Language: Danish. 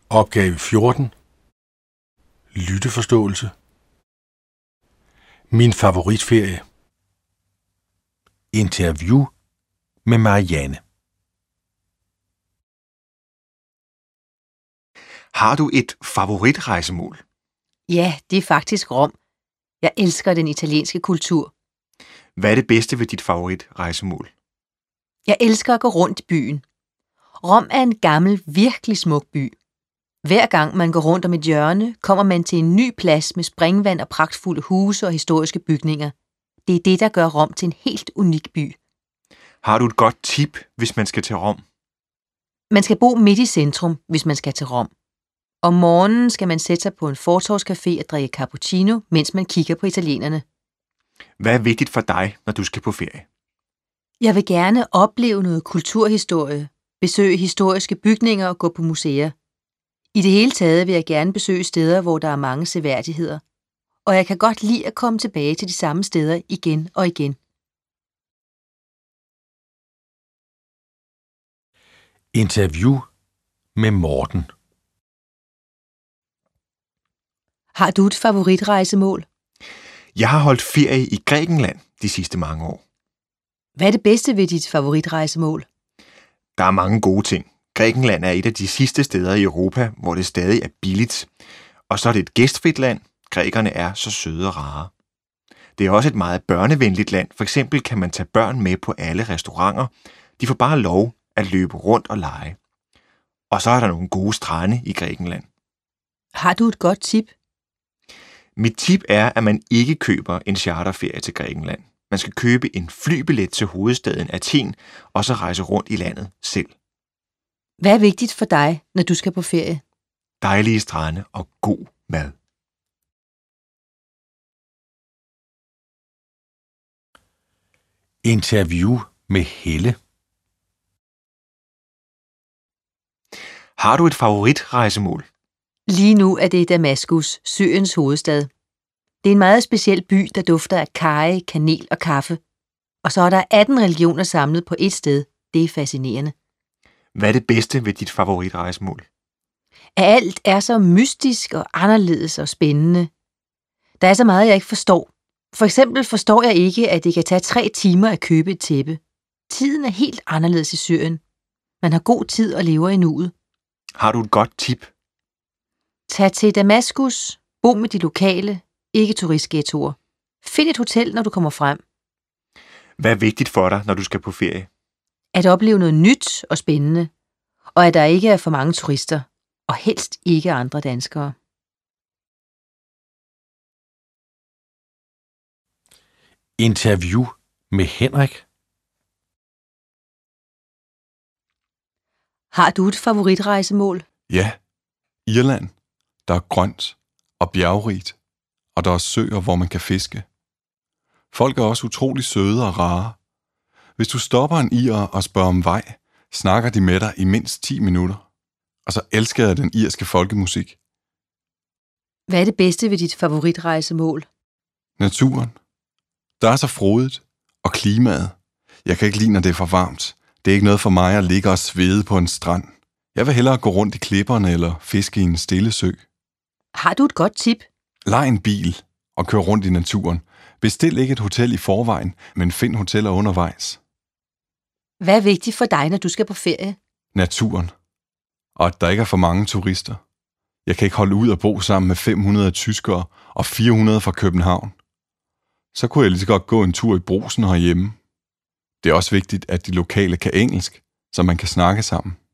Opgave 14. Lytteforståelse. Min favoritferie. Interview med Marianne. Har du et favoritrejsemål? Ja, det er faktisk Rom. Jeg elsker den italienske kultur. Hvad er det bedste ved dit favoritrejsemål? Jeg elsker at gå rundt i byen. Rom er en gammel, virkelig smuk by. Hver gang man går rundt om et hjørne, kommer man til en ny plads med springvand og pragtfulde huse og historiske bygninger. Det er det, der gør Rom til en helt unik by. Har du et godt tip, hvis man skal til Rom? Man skal bo midt i centrum, hvis man skal til Rom. Om morgenen skal man sætte sig på en fortovscafé og drikke cappuccino, mens man kigger på italienerne. Hvad er vigtigt for dig, når du skal på ferie? Jeg vil gerne opleve noget kulturhistorie, besøge historiske bygninger og gå på museer. I det hele taget vil jeg gerne besøge steder, hvor der er mange seværdigheder. Og jeg kan godt lide at komme tilbage til de samme steder igen og igen. Interview med Morten. Har du et favoritrejsemål? Jeg har holdt ferie i Grækenland de sidste mange år. Hvad er det bedste ved dit favoritrejsemål? Der er mange gode ting. Grækenland er et af de sidste steder i Europa, hvor det stadig er billigt. Og så er det et gæstfrit land. Grækerne er så søde og rare. Det er også et meget børnevenligt land. For eksempel kan man tage børn med på alle restauranter. De får bare lov at løbe rundt og lege. Og så er der nogle gode strande i Grækenland. Har du et godt tip? Mit tip er, at man ikke køber en charterferie til Grækenland. Man skal købe en flybillet til hovedstaden Athen, og så rejse rundt i landet selv. Hvad er vigtigt for dig, når du skal på ferie? Dejlige strande og god mad. Interview med Helle. Har du et favoritrejsemål? Lige nu er det Damaskus, Syriens hovedstad. Det er en meget speciel by, der dufter af karry, kanel og kaffe. Og så er der 18 religioner samlet på ét sted. Det er fascinerende. Hvad er det bedste ved dit favoritrejsemål? Alt er så mystisk og anderledes og spændende. Der er så meget, jeg ikke forstår. For eksempel forstår jeg ikke, at det kan tage 3 timer at købe et tæppe. Tiden er helt anderledes i Syrien. Man har god tid og lever i nuet. Har du et godt tip? Tag til Damaskus. Bo med de lokale, ikke turistghettoer. Find et hotel, når du kommer frem. Hvad er vigtigt for dig, når du skal på ferie? At opleve noget nyt og spændende. Og at der ikke er for mange turister. Og helst ikke andre danskere. Interview med Henrik. Har du et favoritrejsemål? Ja, Irland. Der er grønt og bjergrigt, og der er søer, hvor man kan fiske. Folk er også utrolig søde og rare. Hvis du stopper en irer og spørger om vej, snakker de med dig i mindst 10 minutter. Og så elsker jeg den irske folkemusik. Hvad er det bedste ved dit favoritrejsemål? Naturen. Der er så frodigt. Og klimaet. Jeg kan ikke lide, når det er for varmt. Det er ikke noget for mig at ligge og svede på en strand. Jeg vil hellere gå rundt i klipperne eller fiske i en stille sø. Har du et godt tip? Lej en bil og kør rundt i naturen. Bestil ikke et hotel i forvejen, men find hoteller undervejs. Hvad er vigtigt for dig, når du skal på ferie? Naturen. Og at der ikke er for mange turister. Jeg kan ikke holde ud og bo sammen med 500 tyskere og 400 fra København. Så kunne jeg lige så godt gå en tur i Brugsen herhjemme. Det er også vigtigt, at de lokale kan engelsk, så man kan snakke sammen.